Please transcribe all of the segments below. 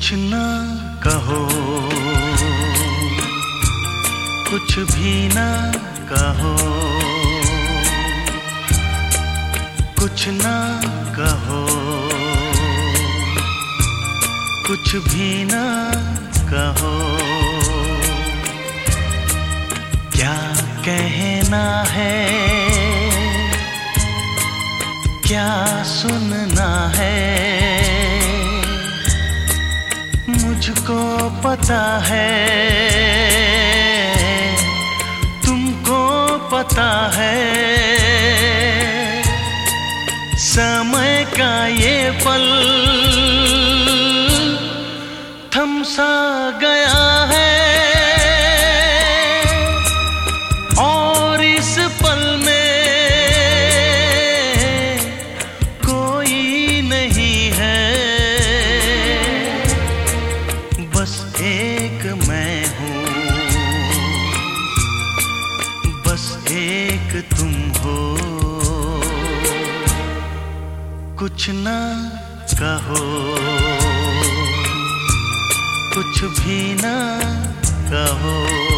कुछ ना कहो, कुछ भी ना कहो, कुछ ना कहो, कुछ भी ना कहो। क्या कहना है, क्या सुनना है, मुझको पता है, तुमको पता है। समय का ये पल थम सा गया है, और इस पल में कोई नहीं है, बस एक मैं हूँ, बस एक तुम हो। कुछ ना कहो, कुछ भी ना कहो।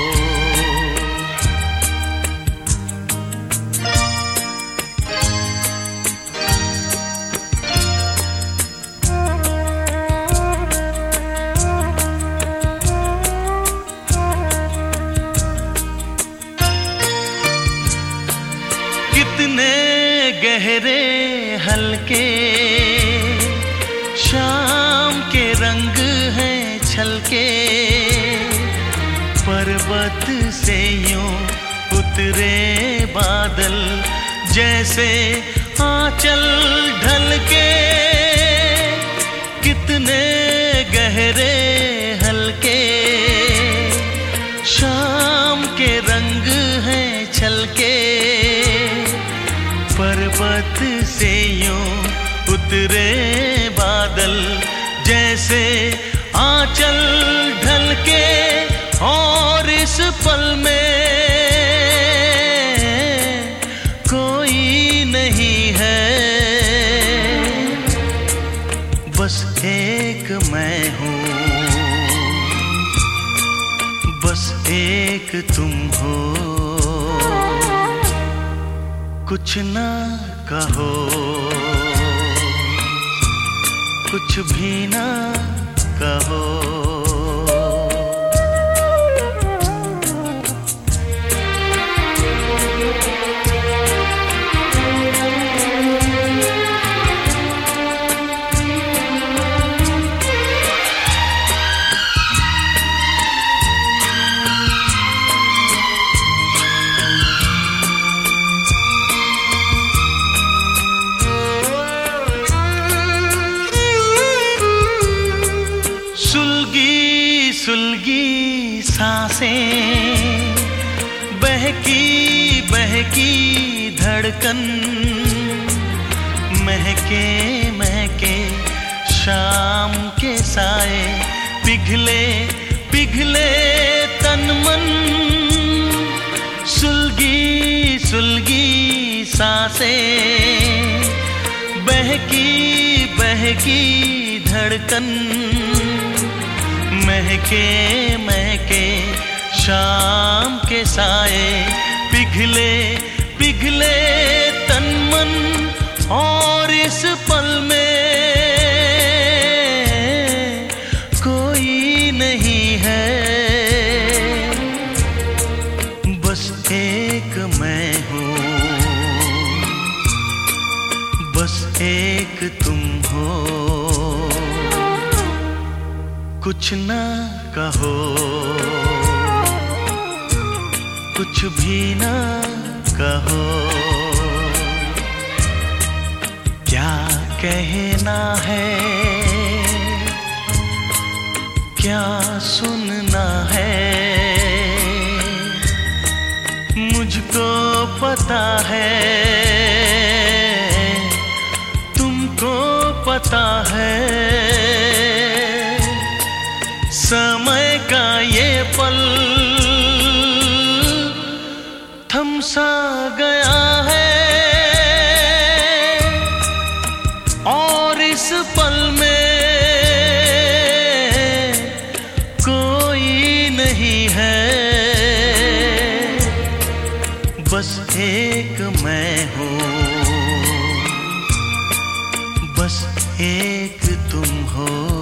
कितने गहरे हल्के शाम के रंग हैं छलके, पर्वत से यूं उतरे बादल जैसे आंचल ढलके। कितने गहरे हल्के शाम के रंग हैं छलके, पर्वत से यूं उतरे बादल जैसे आंचल ढलके। और इस पल में कोई नहीं है, बस एक मैं हूँ, बस एक तुम हो। कुछ ना कहो, कुछ भी ना कहो। सुलगी सुलगी सांसें, बहकी बहकी धड़कन, महके महके शाम के साए, पिघले पिघले तन मन। सुलगी सुलगी सांसें, बहकी बहकी धड़कन, महके महके शाम के साए, पिघले पिघले तन मन। और इस पल में कोई नहीं है, बस एक मैं हूँ, बस एक तुम हो। कुछ ना कहो, कुछ भी ना कहो। क्या कहना है, क्या सुनना है, मुझको पता है, तुमको पता है। समय का ये पल थम सा गया है, और इस पल में बस एक मैं हूँ, बस एक तुम हो।